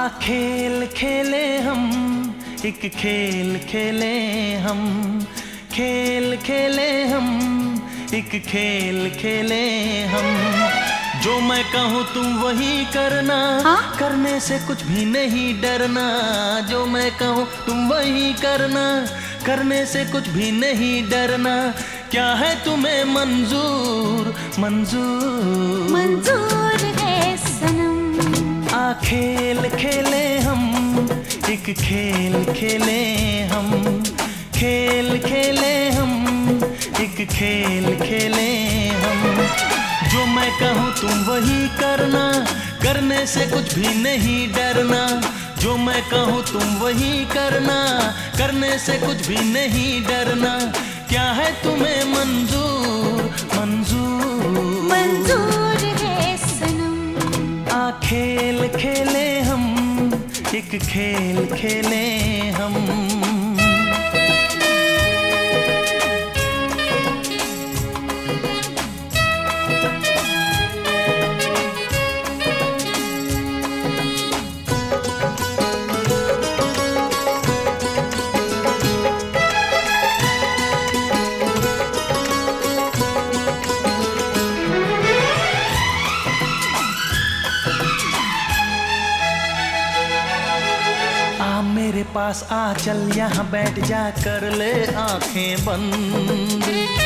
खेल खेले हम, एक खेल खेले हम, खेल खेले हम, एक खेल खेले हम। जो मैं कहूँ तुम वही करना, हाँ? करने से कुछ भी नहीं डरना। जो मैं कहूँ तुम वही करना, करने से कुछ भी नहीं डरना। क्या है तुम्हें मंजूर, मंजूर मंजूर है सनम। खेल खेले हम, एक खेल खेले हम, खेल खेले हम, एक खेल खेले हम। जो मैं कहूँ तुम वही करना, करने से कुछ भी नहीं डरना। जो मैं कहूँ तुम वही करना, करने से कुछ भी नहीं डरना। क्या है तुम्हें मंजूर, मंजूर मंजूर है सनम। खेल खेले हम, एक खेल खेले हम। मेरे पास आ चल, यहाँ बैठ जा, कर ले आंखें बंद।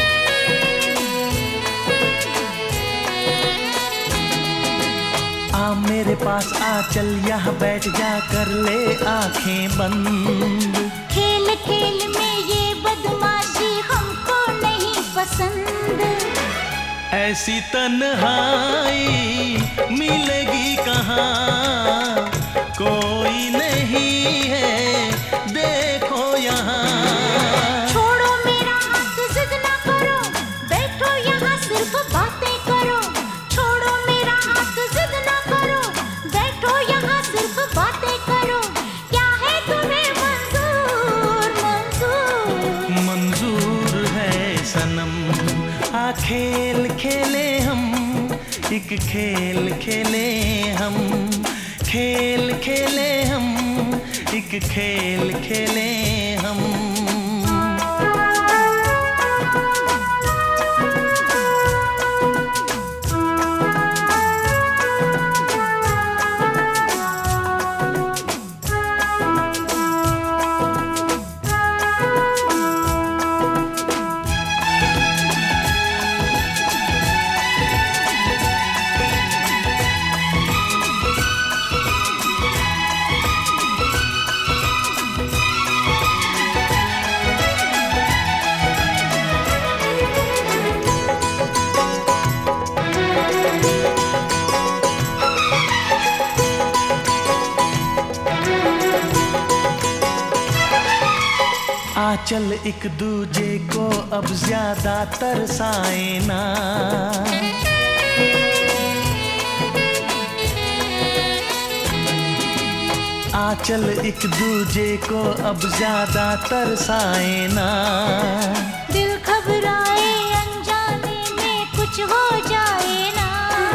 मेरे पास आ चल, यहाँ बैठ जा, कर ले आंखें बंद। खेल खेल में ये बदमाशी हमको नहीं पसंद। ऐसी तन्हाई मिलेगी कहाँ, कोई नहीं है देखो यहाँ। छोड़ो मेरा हाथ, जिद ना करो, बैठो यहाँ सिर्फ बातें करो। छोड़ो मेरा हाथ, जिद ना करो, बैठो यहाँ सिर्फ बातें करो। क्या है तुम्हें मंजूर, मंजूर मंजूर है सनम। खेल खेले हम, एक खेल खेले हम, खेल खेले हम, एक खेल खेले हम। चल एक दूजे को अब ज्यादा तरसाए ना। चल एक दूजे को अब ज्यादा तरसाए ना। दिल घबराए अनजाने में कुछ हो जाए ना।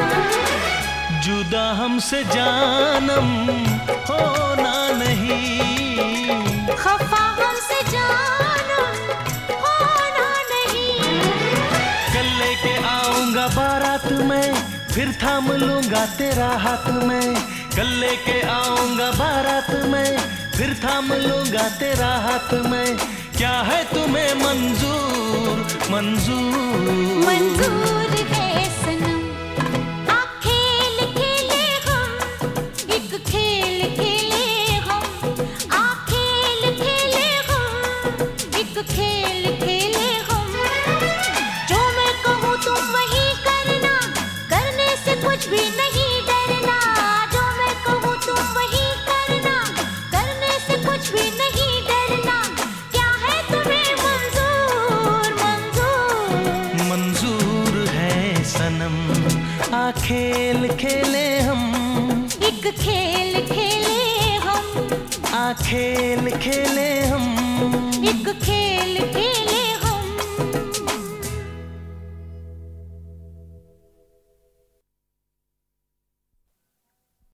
जुदा हमसे जानम होना नहीं, खफा हमसे जानम होना नहीं। कल लेके आऊंगा बारात में, फिर थाम लूंगा तेरा हाथ में। कल लेके आऊंगा बारात में, फिर थाम लूंगा तेरा हाथ में। क्या है तुम्हें मंजूर, मंजूर मंजूर है सनम। खेल खेले हम, एक खेल खेले हम। खेल खेले हम, एक खेल खेले हम। जो मैं कहूँ तुम वही करना, करने से कुछ भी नहीं डरना। जो मैं कहूँ तुम वही करना, करने से कुछ भी नहीं डरना। क्या है तुम्हें मंजूर, मंजूर मंजूर है सनम। खेल खेले हम, एक खेल खेले हम। खेल खेले हम,